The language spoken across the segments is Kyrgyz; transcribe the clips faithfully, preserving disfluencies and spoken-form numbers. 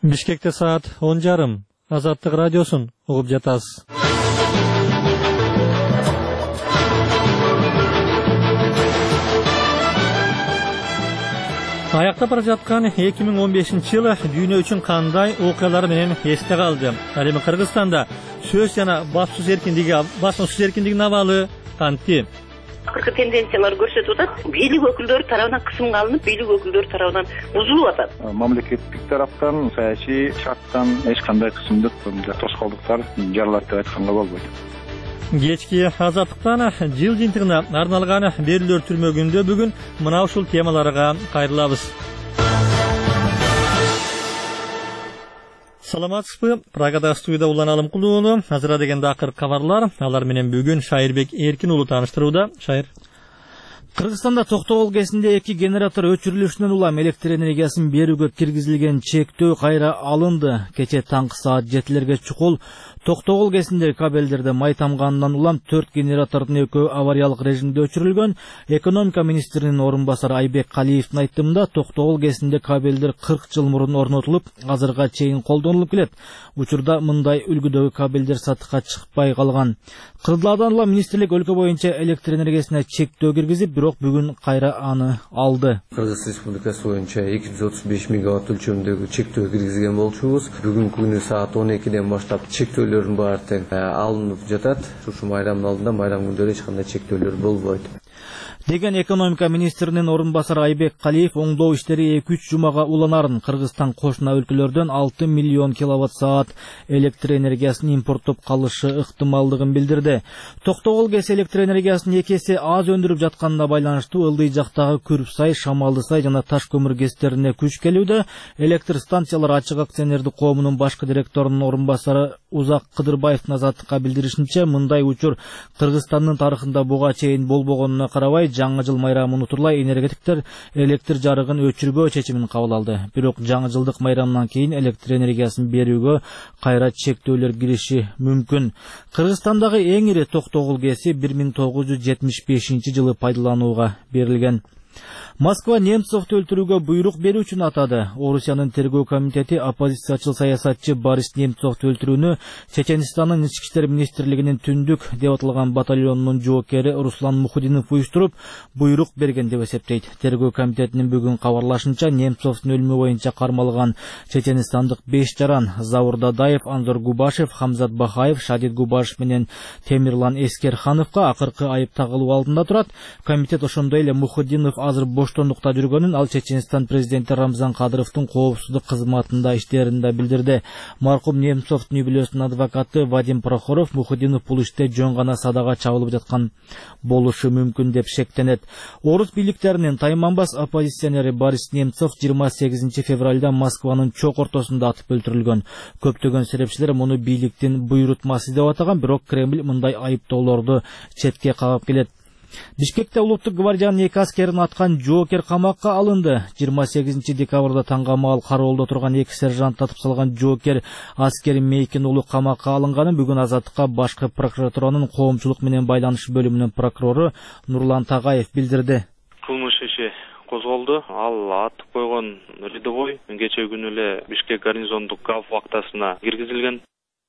Бишкекте саат он жарым. Азаттык радиосун угуп жатасыз. Аякта бара жаткан эки миң он бешинчи жылы дүйнө үчүн кандай окуялар менен эсте калды? Ал эми Кыргызстанда сөз жана басуу эркиндиги, басуу эркиндигинин абалы кантип? Акыркы тенденциялар көрсөтүп атат. Бийлик өкүлдөрү тарабынан кысымга алынып, бийлик өкүлдөрү тарабынан бузулуп атат. Мамлекеттик тараптан саясий шарттан эч кандай кысымдык тоскоолдуктар жаралат деп айтканга болбойт. Кечки Азаттыктан жыл жыйынтыгына арналган берүүлөр түрмөгүндө бүгүн мына ушул темаларга кайрылабыз. Саламатсызбы? Прагада студияда Улан Алымкулууну азыра дегенде акыр кабарлар. Алар менен бүгүн Шайырбек Эркин уулу тааныштырууда. Шайыр. Кыргызстанда Токтогул кесинде эки генератор өчүрүлүшүнөн улам электр энергиясын берүүгө киргизилген чектөө кайра алынды. Кече таңкы саат жетилерге чукул Токтогул кесиндеги кабелдерде май тамганынан улам төрт генератордун экөө авариялык режимде өчүрүлгөн. Экономика министринин орун басары Айбек Калиевдин айтымында Токтогул кесинде кабелдер кырк жыл мурун орнотулуп, азырга чейин колдонулуп келет. Учурда мындай үлгүдөгү кабелдер сатыкка чыкпай калган. Кырдыладан улам министрлик өлкө боюнча электр энергиясына чектөө киргизип, бирок бүгүн кайра аны алды. Кыргыз Республикасы боюнча эки жүз отуз беш мегаватт өлчөмүндөгү чектөө киргизген болчубуз. Бүгүнкү күнү саат он экиден баштап чектөөлөрдүн баары тең алынып жатат. Ушу майрамдын алдында майрам күндөрү эч кандай чектөөлөр болбойт деген экономика министринин орун басары Айбек Калиев оңдоо иштери эки үч жумага уланарын. Кыргызстан кошуна өлкөлөрдөн алты миллион киловатт саат электр энергиясын импорттоп калышы ыктымалдыгын билдирди. Токтогул КЭС электр энергиясын эки эсе аз өндүрүп жатканына байланыштуу ылдый жактагы Күрүпсай, Шамалдысай жана Таш көмүр КЭСтерине күч келүүдө. Электр станциялар ачык акционердик коомунун башкы директорунун орун басары Узак Кыдырбаевдин Азаттыкка билдиришинче, мындай учур Кыргызстандын тарыхында буга чейин болбогонуна карабай, жаңы жыл майрамын унутурлай энергетиктер электр жарыгын өчүрбөө чечимин кабыл алды. Бирок жаңы жылдык майрамдан кийин электр энергиясын берүүгө кайра чектөөлөр кириши мүмкүн. Кыргызстандагы эң ири Токтогул КЭСи бир миң тогуз жүз жетимиш бешинчи жылы пайдаланууга берилген. Москва Немцовду өлтүрүүгө буйрук берүүчүн атады. Орусиянын тергөө комитети оппозициячыл саясатчы Борис Немцовду өлтүрүүнү Чеченстандын ички иштер министрлигинин түндүк деп аталган батальонунун жоокери Руслан Мухудинов уюштуруп, буйрук берген деп эсептейт. Тергөө комитетинин бүгүн кабарлашынча, Немцовдун өлүмү боюнча кармалган чеченстандык беш жаран Заур Дадаев, Анзор Губашев, Хамзат Бахаев, Шадид Губашев менен Темирлан Эскерхановго акыркы айып тагылуу алдында турат. Комитет ошондой эле Мухудинов азыр боштондукта жүргөнүн, ал Чеченстан президенти Рамзан Кадыровдун коопсуздук кызматында иштерин билдирди. Маркум Немцовдун үй-бүлөсүнүн адвокаты Вадим Прохоров Мухудинов бул иште жөн гана садага чабылып жаткан болушу мүмкүн деп шектенет. Орус бийликтеринин тайманбас оппозиционери Борис Немцов жыйырма сегизинчи февралда Москванын чок ортосунда атып өлтүрүлгөн. Көптөгөн серепчилер муну бийликтин буйрутмасы деп атаган, бирок Кремль мындай айыптоолорду четке кагып келет. Бишкекте улуттук гвардиянын эки аскерин аткан жоокер камакка алынды. жыйырма сегизинчи декабрда таңга маал кароолдо турган эки сержант атып салган жоокер аскер Мейкин уулу камакка алынганын бүгүн Азаттыкка башкы прокуратуранын коомчулук менен байланыш бөлүмүнүн прокурору Нурлан Тагаев билдирди. Кылмыш иши козголду. Ал атып койгон рядовой кечээ күнү эле Бишкек гарнизондук гав вактасына киргизилген.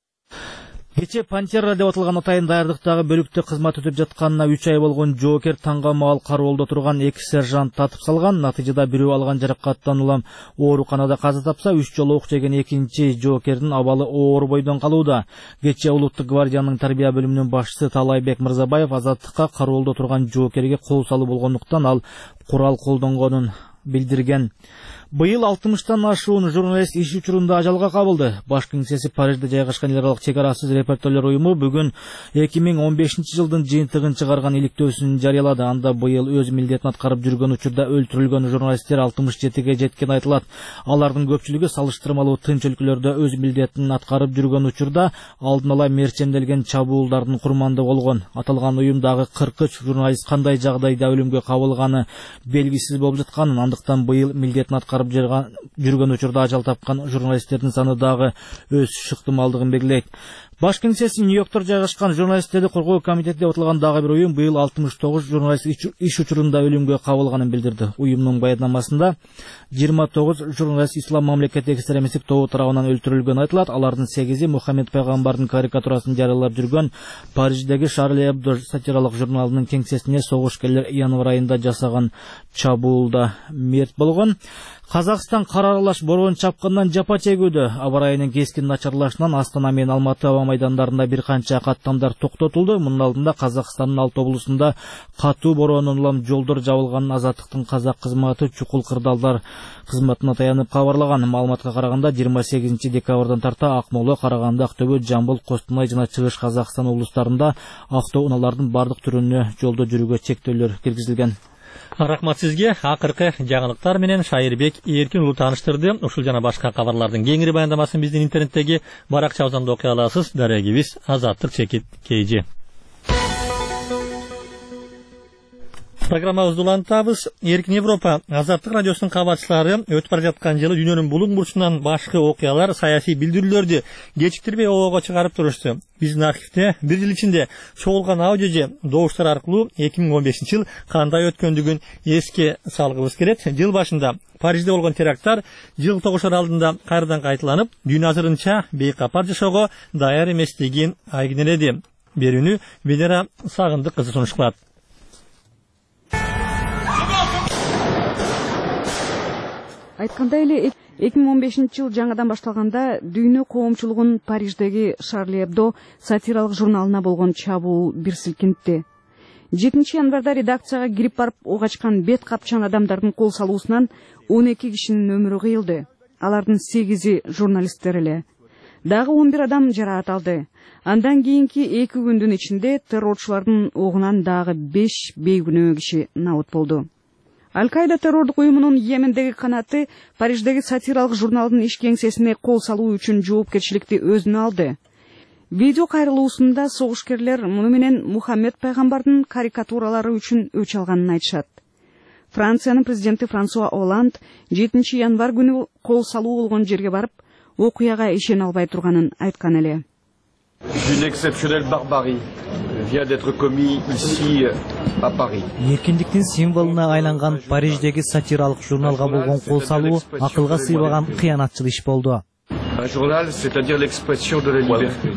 Кече Пантера деп аталган атайын даярдыктагы бөлүктө кызмат өтүп жатканына үч ай болгон жоокер таңга маал кароолдо турган эки сержант атып салган. Натыйжада бирөө алган жаракаттан улам ооруканада каза тапса, үч жолу ок жеген экинчи жоокердин абалы оор бойдон калууда. Кече улуттук гвардиянын тарбия бөлүмүнүн башчысы Талайбек Мырзабаев Азаттыкка кароолдо турган жоокерге кол салуу болгондуктан ал курал колдонгонун билдирген. Быйыл алтымыштан ашуун журналист иш учурунда ажалга кабылды. Баш кеңсеси Парижде жайгашкан эл аралык чек арасыз репортерлер уюму бүгүн эки миң он бешинчи жылдын жыйынтыгын чыгарган иликтөөсүн жарыялады. Анда быйыл өз милдетин аткарып жүргөн учурда өлтүрүлгөн журналисттер алтымыш жетиге жеткен айтылат. Алардын көпчүлүгү салыштырмалуу тынч өлкөлөрдө өз милдетин аткарып жүргөн учурда алдын ала мерчемделген чабуулдардын курмандыгы болгон. Аталган уюмдагы кырк үч журналист кандай жагдайда өлүмгө кабылганы белгисиз болуп жатканын, андыктан быйыл милдетин аткарып жүргөн учурда ажал тапкан журналисттердин саны дагы өсүш ыктымалдыгын белгилейт. Баш кеңсеси Нью-Йоркто жайгашкан журналисттерди коргоо комитетинде отурган дагы бир уюм быйыл алтымыш тогуз журналист иш учурунда өлүмгө кабылганын билдирди. Уюмдун баяндамасында жыйырма тогуз журналист ислам мамлекети экстремисттик тобу тарабынан өлтүрүлгөнү айтылат. Алардын сегизи Мухаммед пайгамбардын карикатурасын жарыялап жүргөн Париждеги Шарли Эбдо сатиралык журналынын кеңсесине согушкерлер январь айында жасаган чабуулда мерт болгон. Казакстан кар аралаш борон чапкындан жапа чегүүдө. Аба ырайынын кескин начарлашынан Астана менен Алматы аба майдандарында бир канча каттамдар токтотулду. Мунун алдында Казакстандын алты облусунда катуу бороонун улам жолдор жабылганын Азаттыктын казак кызматы чукул кырдаалдар кызматына таянып кабарлаган. Маалыматка караганда жыйырма сегизинчи декабрдан тарта Акмола, Караганды, Актөбө, Жамбыл, Костомой жана Чыгыш Казакстан облустарында автоунаалардын бардык түрүнө жолдо жүрүүгө чектөөлөр киргизилген. Рахмат сизге. Акыркы жаңылыктар менен Шайырбек Эркин уулу тааныштырды. Ушул жана башка кабарлардын кеңири баяндамасын биздин интернеттеги баракчабыздан окуй аласыз. Дарегибиз Азаттык чекит кейжи. Программабызды улантабыз. Эркин Европа Азаттык радиосунун кабарчылары өтүп бара жаткан жылы дүйнөнүн булуң бурчунан башкы окуялар, саясий билдирүүлөрдү кечиктирбей обого чыгарып турушту. Биздин архивде бир жыл ичинде чогулган аудио же добуштар аркылуу эки миң он бешинчи жыл кандай өткөндүгүн эске салгыбыз келет. Жыл башында Парижде болгон теракттар жыл тогушар алдында кайрадан кайталанып, дүйнө азырынча бейкапар жашоого даяр эместигин айгинеледи. Берүүнү Венера Сагындык кызы сунуш кылат. Айткандай эле эки миң он бешинчи жыл жаңадан башталганда дүйнө коомчулугун Париждеги Шарли Эбдо сатиралык журналына болгон чабуул бир силкинтти. жетинчи январда редакцияга кирип барып ок ачкан бет капчан адамдардын кол салуусунан он эки кишинин өмүрү кыйылды. Алардын сегизи журналисттер эле. Дагы он бир адам жараат алды. Андан кийинки эки күндүн ичинде террорчулардын огунан дагы беш бейгүнөө киши набыт болду. Аль-Каида террордук уюмунун Йемендеги канаты Париждеги сатиралык журналдын иш кеңсесине кол салуу үчүн жоопкерчиликти өзүнө алды. Видео кайрылуусунда согушкерлер муну менен Мухаммед пайгамбардын карикатуралары үчүн өч алганын айтышат. Франциянын президенти Франсуа Оланд жетинчи январь күнү кол салуу болгон жерге барып, окуяга ишене албай турганын айткан эле. Une exceptionnelle barbarie vient d'être commis ici à Paris. Эркиндиктин символуна айланган Париждеги сатиралык журналга болгон кол салуу акылга сыйбаган кыянатчыл иш болду. Un journal, c'est-à-dire l'expression de la liberté.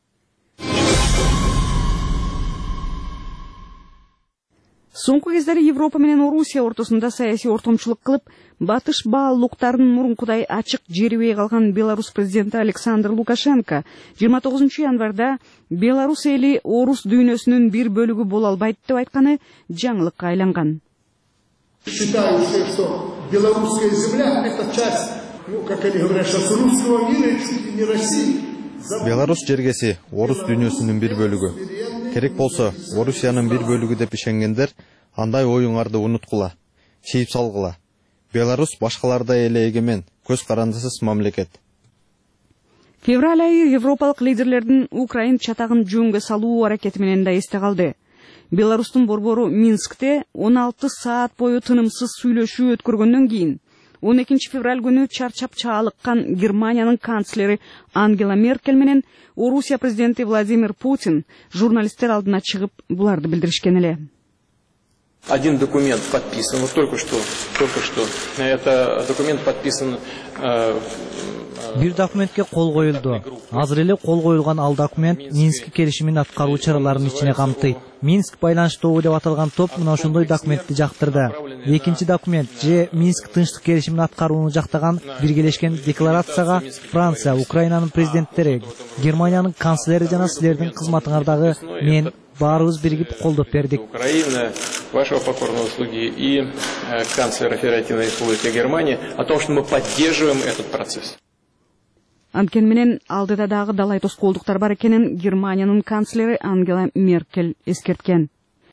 Соңку кездери Европа менен Орусия ортосунда саясий ортомчулук кылып, батыш баалуулуктардын мурункудай ачык жерибей калган Беларусь президенти Александр Лукашенко жыйырма тогузунчу январда Беларусь эли орус дүйнөсүнүн бир бөлүгү боло албайт деп айтканы жаңылыкка айланган. Считаю, что белорусская земля это часть, ну, как они говорят, сейчас русского мира, чуть ли не России. Беларусь жергеси орус дүйнөсүнүн бир бөлүгү. Керек болсо, Орусиянын бир бөлүгү деп ишенгендер андай оюңарды унуткула, чейип салгыла. Беларусь башкалардай эле эгемен, көз карандысыз мамлекет. Февраль айы европалык лидерлердин Украин чатагын жөнгө салуу аракети менен да эсте калды. Беларустун борбору Минскте он алты саат бою тынымсыз сүйлөшүү өткөргөндөн кийин он экинчи февраль күнү чарчап чаалыккан Германиянын канцлери Ангела Меркель менен Орусия президенти Владимир Путин журналисттер алдына чыгып буларды билдиришкен эле. Один документ подписан, вот только что, только что. Это документ подписан. Э, Бир документке кол коюлду. Азыр эле кол коюлган ал документ Минск келишимин аткаруу чараларынын ичине камтыйт. Минск байланыш тобу деп аталган топ мына ошондой документти жактырды. Экинчи документ же Минск тынчтык келишимин аткарууну жактаган биргелешкен декларацияга Франция, Украинанын президенттери, Германиянын канцлери жана силердин кызматыңардагы мен баарыбыз биригип колдоп бердик. Украина, вашего покорного слуги и э, канцлера Федеративной Республики Германии о том, что мы поддерживаем этот процесс. Анткени менен алдыда дагы далай тоскоолдуктар бар экенин Германиянын канцлери Ангела Меркель эскерткен.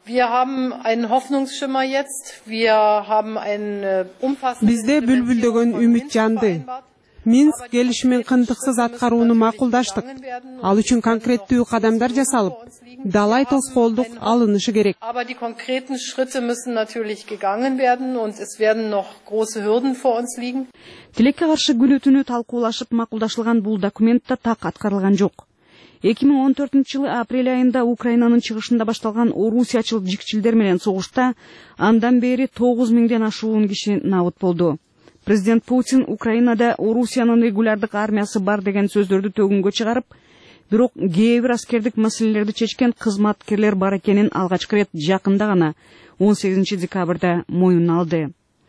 Бизде бүлбүлдөгөн үмүт жанды. Минск келишимин кындыксыз аткарууну макулдаштык. Ал үчүн конкреттүү кадамдар жасалып, далай тоскоолдук алынышы керек. Aber die konkreten Schritte müssen natürlich gegangen werden und es werden noch große Hürden vor uns liegen. Тилекке каршы күнү түнү талкуулашып макулдашылган бул документте так аткарылган жок. эки миң он төртүнчү жылы апрель айында Украинанын чыгышында башталган орусиячыл жикчилдер менен согушта андан бери тогуз миңден ашуун киши набыт болду. Президент Путин Украинада Орусиянын регулярдык армиясы бар деген сөздөрдү төгүнгө чыгарып, бирок кээ бир аскердик маселелерди чечкен кызматкерлер бар экенин алгачкы рет жакында гана он сегизинчи декабрда моюнуна алды.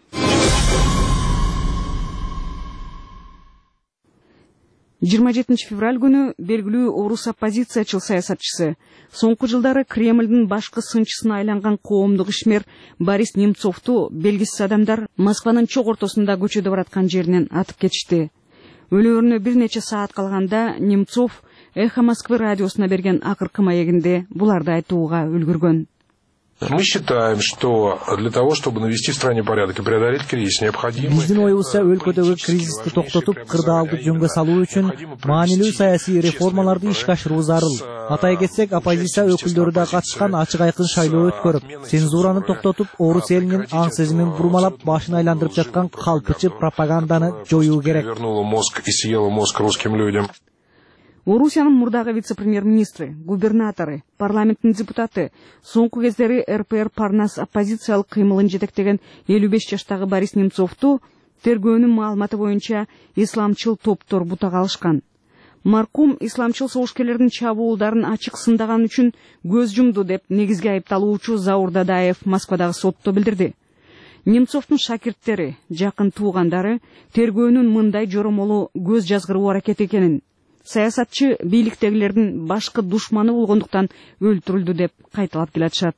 жыйырма жетинчи февраль күнү белгилүү орус оппозициячыл саясатчысы, соңку жылдары Кремлдин башкы сынчысына айланган коомдук ишмер Борис Немцовду белгисиз адамдар Москванын чок ортосунда көчөдө бараткан жеринен атып кетишти. Өлөөрүнө бир нече саат калганда Немцов Эхо Москвы радиосуна берген акыркы маегинде буларды айтууга үлгүргөн. Мы считаем, что для того, чтобы навести в стране порядок и преодолеть кризис, необходимо... Биздин оюбузча өлкөдөгү кризисти токтотуп, кырдаалды жөнгө салуу үчүн маанилүү саясий реформаларды ишке ашыруу зарыл. Атай кетсек, оппозиция өкүлдөрү да катышкан ачык айкын шайлоо өткөрүп, цензураны токтотуп, орус элинин аң сезимин бурмалап, башын айландырып жаткан калпычы пропаганданы жоюу керек. Вернула мозг и съела мозг русским людям. Орусиянын мурдагы вице-премьер-министри, губернаторы, парламенттин депутаты, соңку кездери эр пэ эр Парнас оппозициялык кыймылын жетектеген элүү беш жаштагы Борис Немцовду тергөөнүн маалыматы боюнча исламчыл топтор бутага алышкан. Маркум исламчыл согушкерлердин чабуулдарын ачык сындаган үчүн көз жумду деп негизги айыпталуучу Заур Дадаев Москвадагы сотто билдирди. Немцовдун шакирттери, жакын туугандары тергөөнүн мындай жоромолу көз жазгыруу аракети экенин, саясатчы бийликтегилердин башкы душманы болгондуктан өлтүрүлдү деп кайталап келатышат.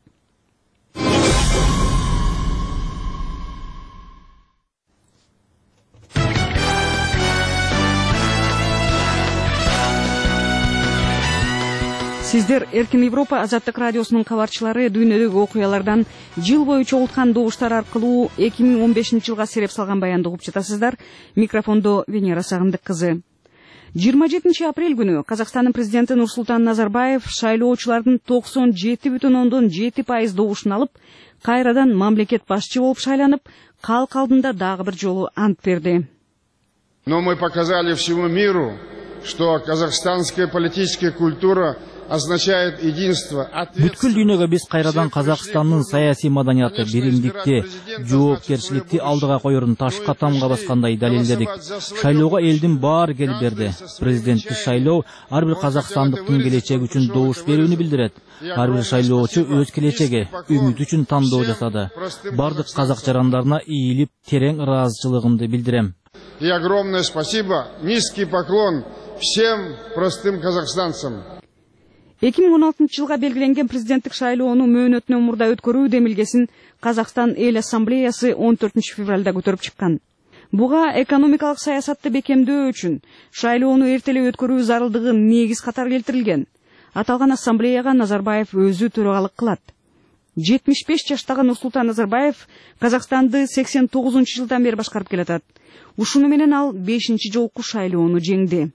Сиздер Эркин Европа Азаттык радиосунун кабарчылары дүйнөдөгү окуялардан жыл бою чогулткан добуштар аркылуу эки миң он бешинчи жылга сереп салган баянды угуп жатасыздар. Микрофондо Венера Сагындык кызы. жыйырма жетинчи апрель күнү Казакстандын президенти Нурсултан Назарбаев шайлоочулардын токсон жети бүтүн ондон жети пайыз добушун алып, кайрадан мамлекет башчы болуп шайланып, калк алдында дагы бир жолу ант берди. Но мы показали всему миру, что казахстанская политическая культура означает единство. Бүткүл дүйнөгө биз кайрадан Казакстандын саясий маданияты, биримдикти, жоопкерчиликти алдыга коерун ташка тамга баскандай далилдедик. Шайлоого элдин баары келип берди. Президенттик шайлоо ар бир казакстандыктын келечеги үчүн добуш берүүнү билдирет. Ар бир шайлоочу өз келечеги, үмүт үчүн тандоо жасады. Бардык казак жарандарына ийилип, терең ыраазычылыгымды билдирем. И огромное спасибо, низкий поклон всем простым казахстанцам. эки миң он алтынчы жылга белгиленген президенттик шайлоону мөөнөтүнөн мурда өткөрүү демилгесин Казакстан эл ассамблеясы он төртүнчү февралда көтөрүп чыккан. Буга экономикалык саясатты бекемдөө үчүн шайлоону эртелеп өткөрүү зарылдыгы негиз катары келтирилген. Аталган ассамблеяга Назарбаев өзү төрагалык кылат. жетимиш беш жаштагы Нурсултан Назарбаев Казакстанды сексен тогузунчу жылдан бери башкарып келатат. Ушуну менен ал бешинчи жолку шайлоону жеңди.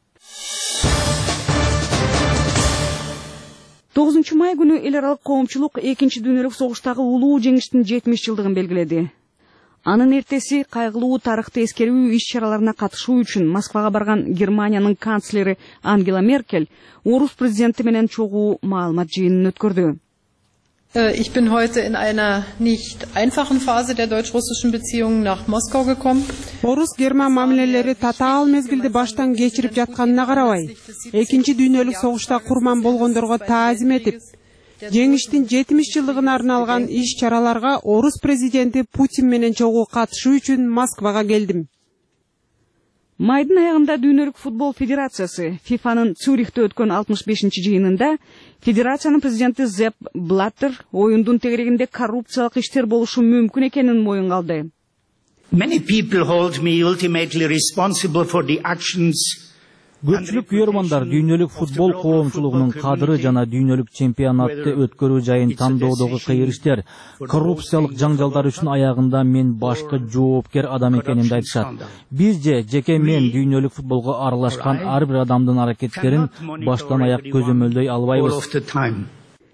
тогузунчу май күнү эл аралык коомчулук экинчи дүйнөлүк согуштагы улуу жеңиштин жетимиш жылдыгын белгиледи. Анын эртеси кайгылуу тарыхты эскерүү иш-чараларына катышуу үчүн Москвага барган Германиянын канцлери Ангела Меркель орус президенти менен чогуу маалымат жыйынын өткөрдү. Ich bin heute in einer nicht einfachen Phase der deutsch-russischen Beziehungen nach Moskau gekommen. Орус-герман мамилелери татаал мезгилди баштан кечирип жатканына карабай, экинчи дүйнөлүк согушта курман болгондорго таазим этип, жеңиштин жетимиш жылдыгына арналган иш-чараларга орус президенти Путин менен чогуу катышуу үчүн Москвага келдим. Майдын аягында Дүйнөлүк футбол федерациясы фифанын Цюрихте өткөн алтымыш бешинчи жыйынында федерациянын президенти Зепп Блаттер оюндун тегерегинде коррупциялык иштер болушу мүмкүн экенин моюнга алды. Many people hold me ultimately responsible for the actions. Көпчүлүк күйөрмандар дүйнөлүк футбол коомчулугунун кадыры жана дүйнөлүк чемпионатты өткөрүү жайын тандоодогу кыйыр иштер, коррупциялык жаңжалдар үчүн аягында мен башкы жоопкер адам экенимди айтышат. Биз же жеке мен дүйнөлүк футболго аралашкан ар бир адамдын аракеттерин баштан аяк көзөмөлдөй албайбыз.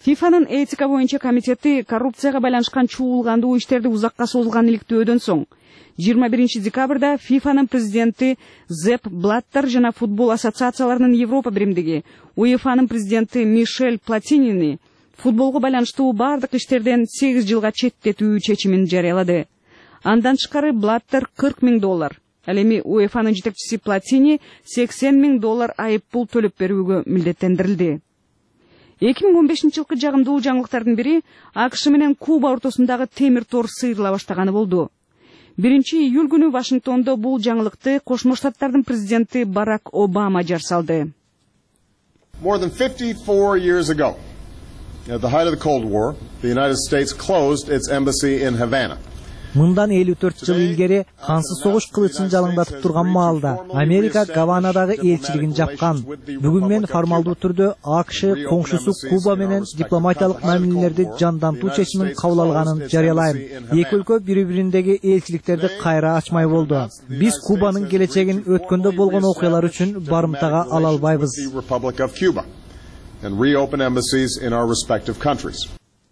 фифанын этика боюнча комитети коррупцияга байланышкан чуулгандуу иштерди узакка созулган иликтөөдөн соң жыйырма биринчи декабрда фифанын президенти Зепп Блаттер жана футбол ассоциацияларынын Европа биримдиги УЕФАнын президенти Мишель Платинини футболго байланыштуу бардык иштерден сегиз жылга четтетүү чечимин жарыялады. Андан тышкары Блаттер кырк миң доллар, ал эми УЕФАнын жетекчиси Платини сексен миң доллар айып пул төлөп берүүгө милдеттендирилди. эки миң он бешинчи жылкы жагымдуу жаңылыктардын бири АКШ менен Куба ортосундагы темир тор сыйрыла баштаганы болду. биринчи июль күнү Вашингтондо бул жаңылыкты Кошмо Штаттардын президенти Барак Обама жар салды. More than fifty-four years ago, at the height of the Cold War, the United States closed its embassy in Havana. Мындан элүү төрт жыл илгери кансыз согуш кылычын жалаңдатып турган маалда Америка Гаванадагы элчилигин жапкан. Бүгүн мен формалдуу түрдө АКШ коңшусу Куба менен дипломатиялык мамилелерди жандантуу чечимин кабыл алганын жарыялайм. Эки өлкө бири-бириндеги элчиликтерди кайра ачмай болду. Биз Кубанын келечегин өткөндө болгон окуялар үчүн барымтага ала албайбыз. And reopen embassies in our respective countries.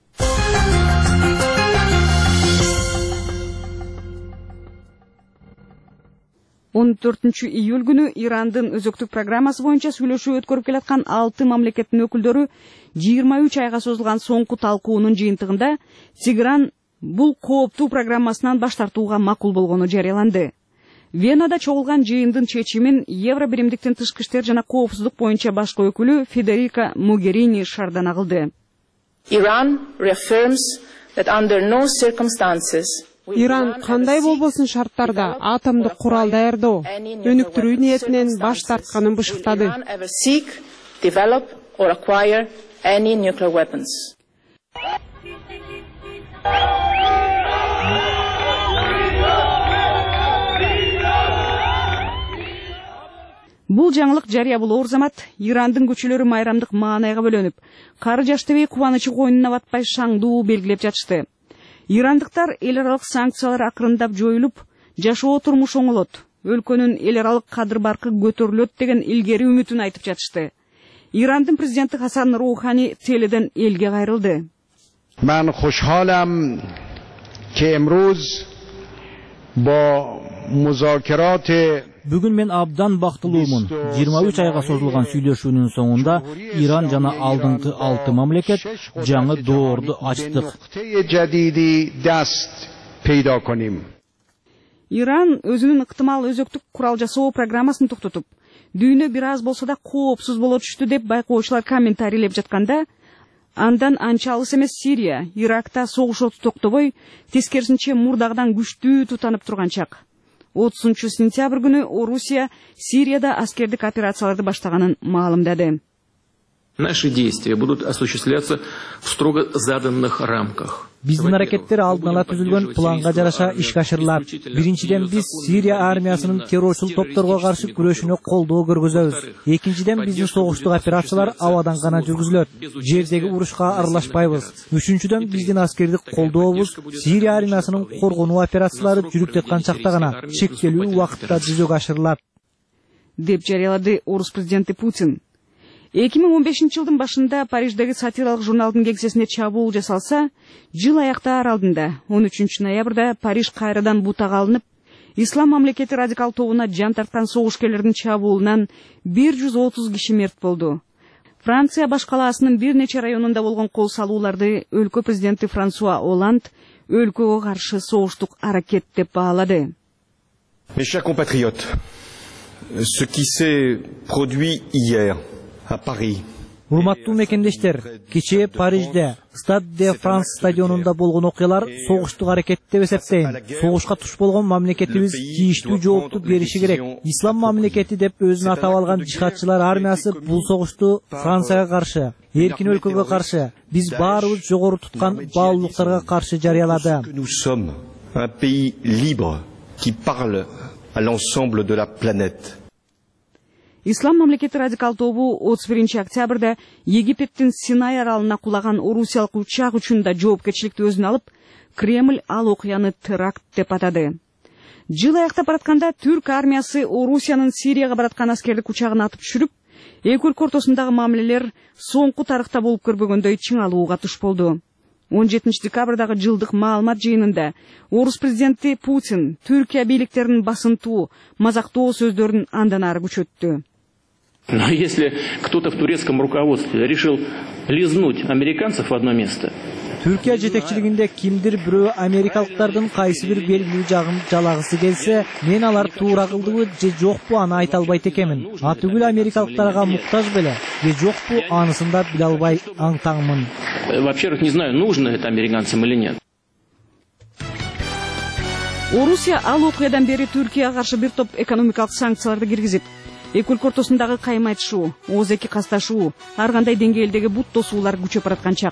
он төртүнчү июль күнү Ирандын өзөктүк программасы боюнча сүйлөшүү өткөрүп келаткан алты мамлекеттин өкүлдөрү жыйырма үч айга созулган соңку талкуунун жыйынтыгында Тегеран бул кооптуу программасынан баш тартууга макул болгону жарыяланды. Венада чогулган жыйындын чечимин Евро биримдиктин тышкы иштер жана коопсуздук боюнча башкы өкүлү Федерика Могерини шардан агылды. Iran reaffirms that under no circumstances Иран кандай болбосун шарттарда атомдук курал даярдоо, өнүктүрүү ниетинен баш тартканын бышыктады. Бул жаңылык жарыя болоор замат Ирандын көчөлөрү майрамдык маанайга бөлөнүп, кары жаштыбей кубанычы койнуна батпай шаңдуу белгилеп жатышты. Ирандыктар эл аралык санкциялар акырындап жоюлуп, жашоо турмуш оңолот, өлкөнүн эл аралык кадыр баркы көтөрүлөт деген илгери үмүтүн айтып жатышты. Ирандын президенти Хасан Роухани теледен элге кайрылды. Мен хушхалам ки эмрӯз бо музокирати Бүгүн мен абдан бактылуумун. жыйырма үч айга созулган сүйлөшүүнүн соңунда Иран жана алдыңкы алты мамлекет жаңы доорду ачтык. Иран өзүнүн ыктымал өзөктүк курал жасоо программасын токтотуп, дүйнө бир аз болсо да коопсуз боло түштү деп байкоочулар комментарийлеп жатканда, андан анча алыс эмес Сирия, Иракта согуш оту токтобой, тескерисинче мурдагыдан күчтүү тутанып турган чак. отузунчу сентябрь күнү Орусия Сирияда аскердик операцияларды баштаганын маалымдады. Наши действия будут осуществляться в строго заданных рамках. Биздин аракеттер алдын ала түзүлгөн планга жараша ишке ашырылат. Биринчиден биз Сирия армиясынын террорчул топторго каршы күрөшүнө колдоо көргөзөбүз. Экинчиден биздин согуштук операциялар абадан гана жүргүзүлөт. Жердеги урушка аралашпайбыз. Үчүнчүдөн биздин аскердик колдообуз Сирия армиясынын коргонуу операциялары жүрүп жаткан чакта гана чектелүү убакытта жүзөгө ашырылат, деп жарыялады Орус президенти Путин. эки миң он бешинчи жылдын башында Париждеги сатиралык журналдын кеңсесине чабуул жасалса, жыл аяктаар алдында он үчүнчү ноябрда Париж кайрадан бутага алынып, Ислам мамлекети радикал тобуна жан тарткан согушкерлердин чабуулунан бир жүз отуз киши мерт болду. Франция баш калаасынын бир нече районунда болгон кол салууларды өлкө президенти Франсуа Оланд өлкөгө каршы согуштук аракет деп баалады. Mes chers compatriotes, ce qui s'est produit hier à Paris. Урматтуу мекендештер, кечээ Парижде Стад де Франс стадионунда болгон окуялар согуштук аракет деп эсептейм. Согушка туш болгон мамлекетибиз тийиштүү жоопту бериши керек. Ислам мамлекети деп өзүн атап алган жихадчылар армиясы бул согушту Францияга каршы, эркин өлкөгө каршы, биз баарыбыз жогору туткан баалуулуктарга каршы жарыялады. Nous sommes un pays libre qui parle à l'ensemble de la planète. Ислам мамлекети радикал тобу отуз биринчи октябрда Египеттин Синай аралына кулаган орусиялык учак үчүн да жоопкерчиликти өзүнө алып, Кремль ал окуяны теракт деп атады. Жыл аяктап баратканда түрк армиясы Орусиянын Сирияга бараткан аскердик учагын атып түшүрүп, Эки өлкө ортосундагы мамилелер соңку тарыхта болуп көрбөгөндөй чыңалууга туш болду. он жетинчи декабрдагы жылдык маалымат жыйынында орус президенти Путин Түркия бийликтеринин басынтуу, мазактоо сөздөрүн андан ары күчөттү. Но если кто-то в турецком руководстве решил лизнуть американцев в одно место, Түркия жетекчилигинде кимдир бирөө америкалыктардын кайсы бир белгилүү жагын жалагысы келсе, мен алар туура кылдыбы же жокпу аны айта албайт экенмин. А түгүл америкалыктарга муктаж беле же жокпу анысын да биле албай аңтаңмын. Во-первых, не знаю, нужно это американцам или нет. Орусия ал окуядан бери Түркияга каршы бир топ экономикалык санкцияларды киргизип, эки өлкө ортосундагы кайым айтышуу, ооз эки касташуу, ар кандай деңгээлдеги бут тосуулар күчөп бараткан чак.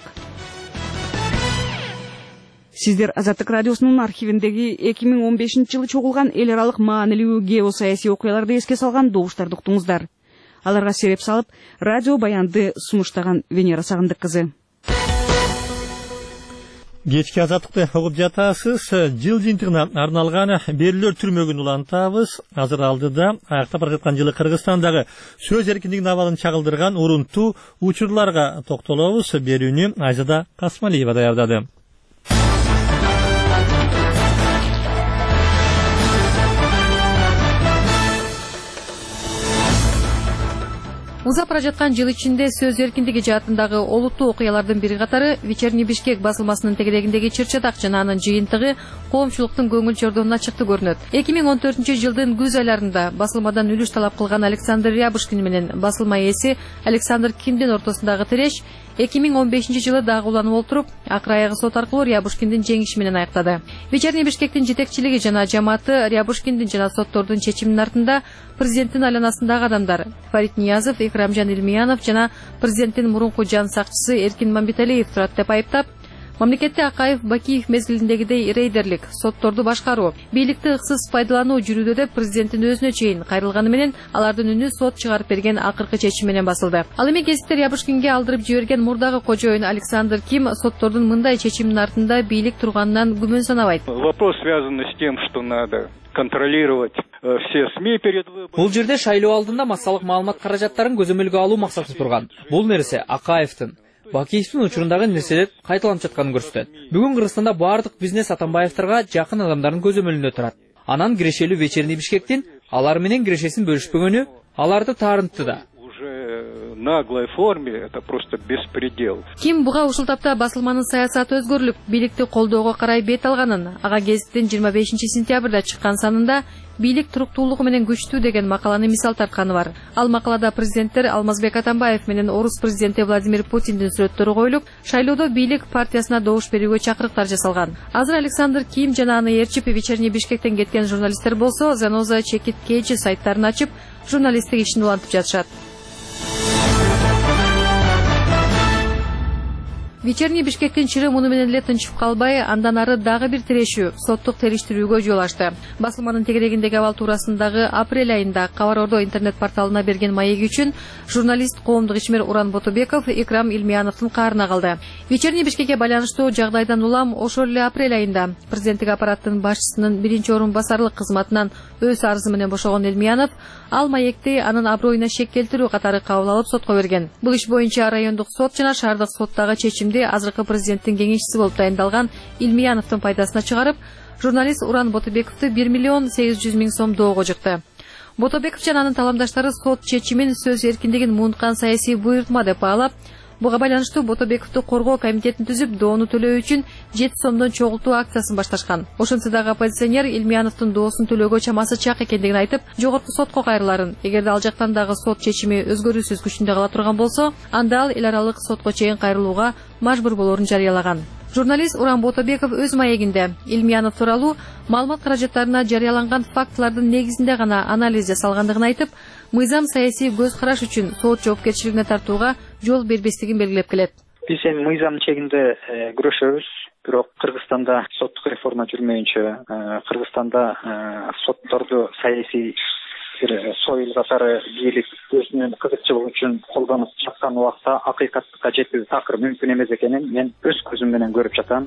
Сиздер Азаттык радиосунун архивиндеги эки миң он бешинчи жылы чогулган эл аралык маанилүү геосаясий окуяларды эске салган добуштарды уктуңуздар. Аларга сереп салып, радио баянды сунуштаган Венера Сагындык кызы. Кечки азаттыкты угуп жатасыз. Жыл жыйынтыгына арналган берүүлөр түрмөгүн улантабыз. Азыр алдыда аяктап бара жаткан жылы Кыргызстандагы сөз эркиндигинин абалын чагылдырган урунтуу учурларга токтолобуз. Берүүнү Айзада Касмалиева даярдады. Узап бара жаткан жыл ичинде сөз эркиндиги жаатындагы олуттуу окуялардын бири катары Вечерний Бишкек басылмасынын тегерегиндеги Чыр-Чатак жана анын жыйынтыгы коомчулуктун көңүл чордонуна чыкты көрүнөт. эки миң он төртүнчү жылдын күз айларында басылмадан үлүш талап кылган Александр Рябушкин менен басылма ээси Александр Кимдин ортосундагы тиреш эки миң он бешинчи жылы дагы уланып олтуруп, акыр аягы сот аркылуу Рябушкиндин жеңиши менен аяктады. Вечерний Бишкектин жетекчилиги жана жамааты Рябушкиндин жана соттордун чечиминин артында президенттин айланасындагы адамдар Фарид Ниязов, Икрамжан Илмиянов жана президенттин мурунку жан сакчысы Эркин Мамбеталиев турат деп айыптап, мамлекетте Акаев Бакиев мезгилиндегидей рейдерлик, сотторду башкаруу, бийликти ыксыз пайдалануу жүрүүдө деп президенттин өзүнө чейин кайрылганы менен алардын үнү сот чыгарып берген акыркы чечим менен басылды. Ал эми гезиттер Рябушкинге алдырып жиберген мурдагы кожоюн Александр Ким соттордун мындай чечиминин артында бийлик турганынан күмөн санабайт. Вопрос связан с тем, что надо контролировать все СМИ перед выборами. Бул жерде шайлоо алдында массалык маалымат каражаттарын көзөмөлгө алуу максаты турган. Бул нерсе Акаевдин, Бакиевдин учурундагы нерселер кайталанып жатканын көрсөтөт. Бүгүн Кыргызстанда баардык бизнес Атамбаевдарга жакын адамдардын көзөмөлүндө турат. Анан кирешелүү Вечерний Бишкектин алар менен кирешесин бөлүшпөгөнү аларды таарынтты да. Наглой форме это просто беспредел. Ким буга ушул тапта басылманын саясаты өзгөрүлүп, бийликти колдоого карай бет алганын, ага гезиттин жыйырма бешинчи сентябрда чыккан санында бийлик туруктуулугу менен күчтүү деген макаланы мисал тартканы бар. Ал макалада президенттер Алмазбек Атамбаев менен орус президенти Владимир Путиндин сүрөттөрү коюлуп, шайлоодо бийлик партиясына добуш берүүгө чакырыктар жасалган. Азыр Александр Ким жана аны ээрчип Вечерний Бишкектен кеткен журналисттер болсо, Заноза Чекит Кейчи сайттарын ачып, журналисттик ишин улантып жатышат. Вечерний Бишкектин чыры муну менен эле тынчып калбай, андан ары дагы бир тирешүү, соттук териштирүүгө жол ачты. Басылманын тегерегиндеги абал туурасындагы апрель айында Кабар Ордо интернет порталына берген маеги үчүн журналист коомдук ишмер Уран Ботобеков Икрам Илмияновдун каарына калды. Вечерний Бишкекке байланыштуу жагдайдан улам ошол эле апрель айында президенттик аппараттын башчысынын биринчи орун басарлык кызматынан өз арызы менен бошогон Илмиянов ал маекти анын аброюна шек келтирүү катары кабыл алып сотко берген. Бул иш боюнча райондук сот жана шаардык соттагы чечимди азыркы президенттин кеңешчиси болуп дайындалган Илмияновдун пайдасына чыгарып, журналист Уран Ботобековду бир миллион сегиз жүз миң сом доого жыкты. Ботобеков жана анын таламдаштары сот чечимин сөз эркиндигин муунткан саясий буйртма деп баалап, буга байланыштуу Ботобековду коргоо комитетин түзүп, доону төлөө үчүн жети сомдон чогултуу акциясын башташкан. Ошентсе дагы оппозиционер Илмияновдун доосун төлөөгө чамасы чак экендигин айтып, жогорку сотко кайрыларын, эгерде ал жактан дагы сот чечими өзгөрүүсүз күчүндө кала турган болсо, анда ал эл аралык сотко чейин кайрылууга мажбур болоорун жарыялаган. Журналист Уран Ботобеков өз маегинде Илмиянов тууралуу маалымат каражаттарына жарыяланган фактылардын негизинде гана анализ жасалгандыгын айтып, мыйзам саясий көз караш үчүн сот жоопкерчилигине тартууга жол бербестигин белгилеп келет. Биз эми мыйзам чегинде күрөшөбүз, бирок Кыргызстанда соттук реформа жүрмөйүнчө, Кыргызстанда сотторду саясий союл катары бийлик өзүнүн кызыкчылыгы үчүн колдонуп жаткан убакта акыйкаттыкка жетүү такыр мүмкүн эмес экенин мен өз көзүм менен көрүп жатам.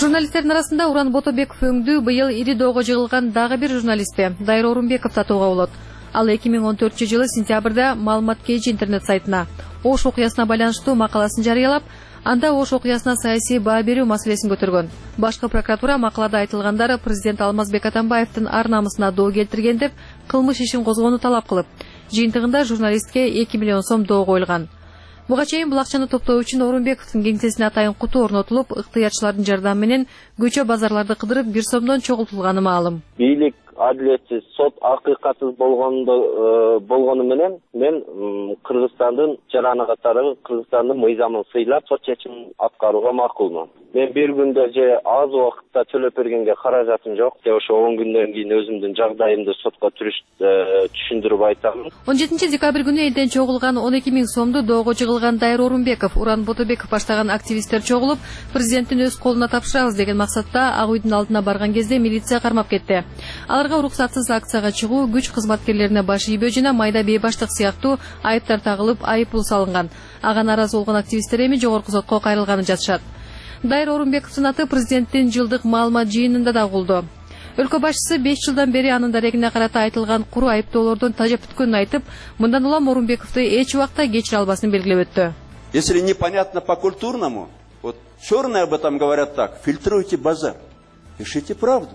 Журналисттердин арасында Уран Ботобеков өңдүү быйыл ири доого жыгылган дагы бир журналистти Дайыр Орунбеков татууга болот. Ал эки миң он төртүнчү жылы сентябрда Маалымат Кеж интернет сайтына Ош окуясына байланыштуу макаласын жарыялап, анда Ош окуясына саясий баа берүү маселесин көтөргөн. Башкы прокуратура макалада айтылгандар президент Алмазбек Атамбаевдин ар намысына доо келтирген деп кылмыш ишин козгоону талап кылып, жыйынтыгында журналистке эки миллион сом доо коюлган. Буга чейин бул акчаны топтоо үчүн Орунбековдун кеңсесине атайын куту орнотулуп, ыктыярчылардын жардамы менен көчө базарларды кыдырып бир сомдон чогултулганы маалым. Бийлик адилетсиз, сот акыйкатсыз болгондо болгону менен мен Кыргызстандын жараны катары Кыргызстандын мыйзамын сыйлап сот чечимин аткарууга макулмун. Мен бир күндө же аз убакытта төлөп бергенге каражатым жок. Ошо он күндөн кийин өзүмдүн жагдайымды сотко түшүндүрүп айтам. он жетинчи декабрь күнү элден чогулган он эки миң сомду доого жыгылган Дайыр Орунбеков, Уран Ботобеков баштаган активисттер чогулуп, президенттин өз колуна тапшырабыз деген максатта Ак үйдүн алдына барган кезде милиция кармап кетти. Аларга уруксатсыз акцияга чыгуу, күч кызматкерлерине баш ийбөө жана майда бейбаштык сыяктуу айыптар тагылып, айып пул салынган. Ага нааразы болгон активисттер эми жогорку сотко кайрылганын жатышат. Дайыр Орунбековдун аты президенттин жылдык маалымат жыйынында да угулду. Өлкө башчысы беш жылдан бери анын дарегине карата айтылган куру айыптоолордон тажап бүткөнүн айтып, мындан улам Орунбековду эч убакта кечире албасын белгилеп өттү. Если непонятно по культурному, вот черные об этом говорят так: фильтруйте базар, пишите правду.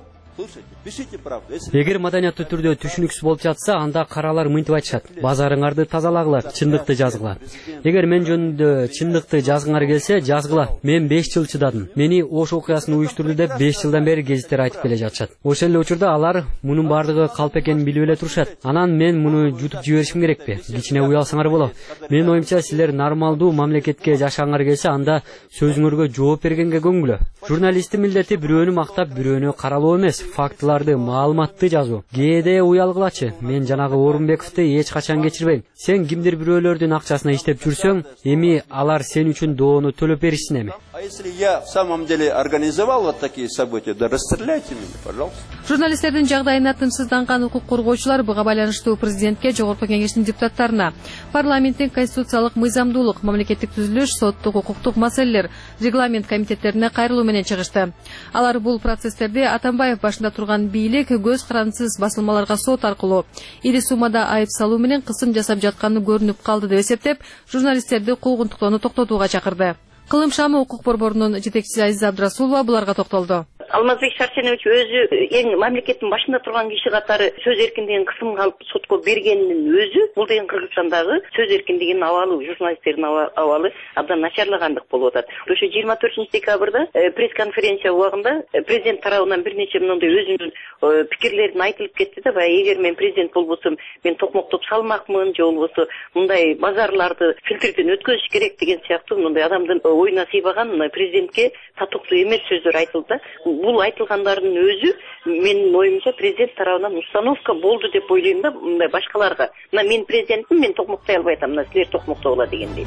Эгер маданияттуу түрдө түшүнүксүз болуп жатса, анда каралар мынтип айтышат: базарыңарды тазалагыла, чындыкты жазгыла. Эгер мен жөнүндө чындыкты жазгыңар келсе, жазгыла. Мен беш жыл чыдадым. Мени Ош окуясын уюштурду деп беш жылдан бери гезиттер айтып келе жатышат. Ошол эле учурда алар мунун бардыгы калп экенин билип эле турушат. Анан мен муну жутуп жиберишим керекпи? Кичине уялсаңар болот. Менин оюмча, силер нормалдуу мамлекетке жашагыңар келсе, анда сөзүңөргө жооп бергенге көңүлө. Журналисттин милдети бирөөнү мактап, бирөөнү каралоо эмес, фактыларды, маалыматты жазуу. Кээде уялгылачы, мен жанагы Орунбековду эч качан кечирбейм. Сен кимдир бирөөлөрдүн акчасына иштеп жүрсөң, эми алар сен үчүн доону төлөп беришсин эми. А если я в самом деле организовал вот такие события, да расстреляйте меня, пожалуйста. Журналисттердин жагдайына тынчсызданган укук коргоочулар буга байланыштуу президентке, жогорку кеңештин депутаттарына, парламенттин конституциялык мыйзамдуулук, мамлекеттик түзүлүш, соттук, укуктук маселелер, регламент комитеттерине кайрылуу менен чыгышты. Алар бул процесстерди Атамбаев башында турган бийлик көз карандысыз басылмаларга сот аркылуу ири суммада айып салуу менен кысым жасап жатканы көрүнүп калды деп эсептеп, журналисттерди куугунтуктоону токтотууга чакырды. Кылым шамы укук борборунун жетекчиси Азиза Абдрасулова буларга токтолду. Алмазбек Шарсенович өзү эң мамлекеттин башында турган киши катары сөз эркиндигин кысымга алып сотко бергенинин өзү бул деген Кыргызстандагы сөз эркиндигинин абалы, журналисттердин абалы абдан начарлагандык болуп атат. Ошо жыйырма төртүнчү декабрда пресс-конференция убагында президент тарабынан бир нече мындай өзүнүн пикирлерин айтылып кетти да, баягы эгер мен президент болбосом, мен токмоктоп салмакмын, же болбосо мындай базарларды фильтрден өткөзүш керек деген сыяктуу мындай адамдын оюна сыйбаган президентке татыктуу эмес сөздөр айтылды. Бул айтылгандардын өзү менин оюмча президент тарабынан установка болду деп ойлойм да, мындай башкаларга. Мына мен президентмин, мен токмоктой албай атам, мына силер токмоктогула дегендей.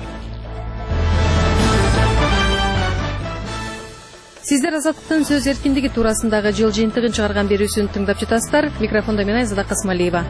Сиздер Азаттыктын сөз эркиндиги туурасындагы жыл жыйынтыгын чыгарган берүүсүн тыңдап жатасыздар. Микрофондо мен Айзада Касмалиева.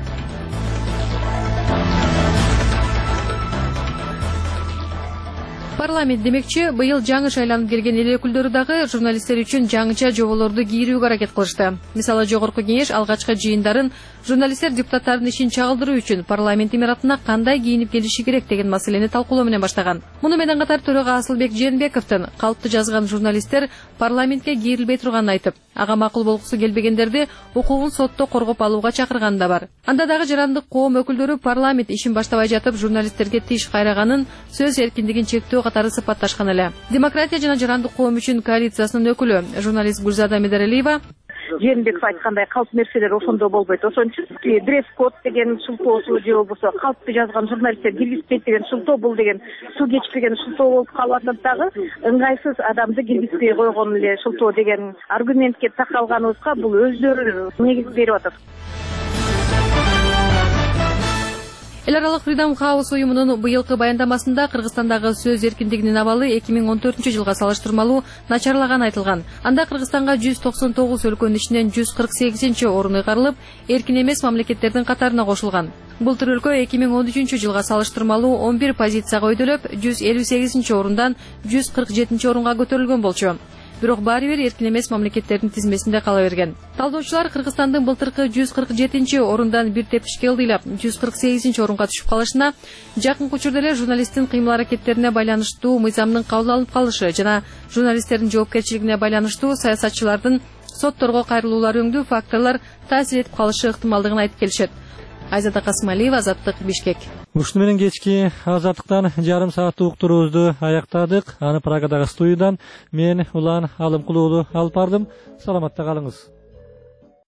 Парламент демекчи, быйыл жаңы шайланып келген эл өкүлдөрү дагы журналисттер үчүн жаңыча жоболорду кийирүүгө аракет кылышты. Мисалы, жогорку кеңеш алгачкы жыйындарын журналисттер депутаттардын ишин чагылдыруу үчүн парламент имаратына кандай кийинип келиши керек деген маселени талкуулоо менен баштаган. Муну менен катар төрага Асылбек Жээнбековдун калпты жазган журналисттер парламентке кийрилбей турганын айтып, ага макул болгусу келбегендерди укугун сотто коргоп алууга чакырганы да бар. Анда дагы жарандык коом өкүлдөрү парламент ишин баштабай жатып журналисттерге тиш кайраганын, сөз эркиндигин чектөө катары сыпатташкан эле. Демократия жана жарандык коом үчүн коалициясынын өкүлү, журналист Гүлзада Медералиева Жээнбеков айткандай калп нерселер ошондо болбойт. Ошон үчүн дресс-код деген шылтоосу же болбосо калпты жазган журналисттер киргизбейт деген шылтоо, бул деген суу кечпеген шылтоо болуп калып атат дагы. Ыңгайсыз адамды киргизбей койгон эле шылтоо деген аргументке такалганыбызга бул өздөрү негиз берип атат. Эл аралык Freedom House уюмунун быйылкы баяндамасында Кыргызстандагы сөз эркиндигинин абалы эки миң он төртүнчү жылга салыштырмалуу начарлаганы айтылган. Анда Кыргызстанга жүз токсон тогуз өлкөнүн ичинен жүз кырк сегизинчи орун ыйгарылып, эркин эмес мамлекеттердин катарына кошулган. Былтыр өлкө эки миң он үчүнчү жылга салыштырмалуу он бир позицияга өйдөлөп, жүз элүү сегизинчи орундан жүз кырк жетинчи орунга көтөрүлгөн болчу. бирок баары бир эркин эмес мамлекеттердин тизмесинде кала берген. Талдоочулар Кыргызстандын былтыркы жүз кырк жетинчи орундан бир тепишке ылдыйлап жүз кырк сегизинчи орунга түшүп калышына жакынкы учурда эле журналисттин кыймыл аракеттерине байланыштуу мыйзамдын кабыл алынып калышы жана журналисттердин жоопкерчилигине байланыштуу саясатчылардын сотторго кайрылуулары өңдүү факторлор таасир этип калышы ыктымалдыгын айтып келишет. Айзада Касымалиева, Азаттык, Бишкек. Ушуну менен кечки Азаттыктан жарым сааттык уктуруубузду аяктадык. Аны Прагадағы студиядан мен Улан Алымкулуулу алып бардым. Саламатта калыңыз.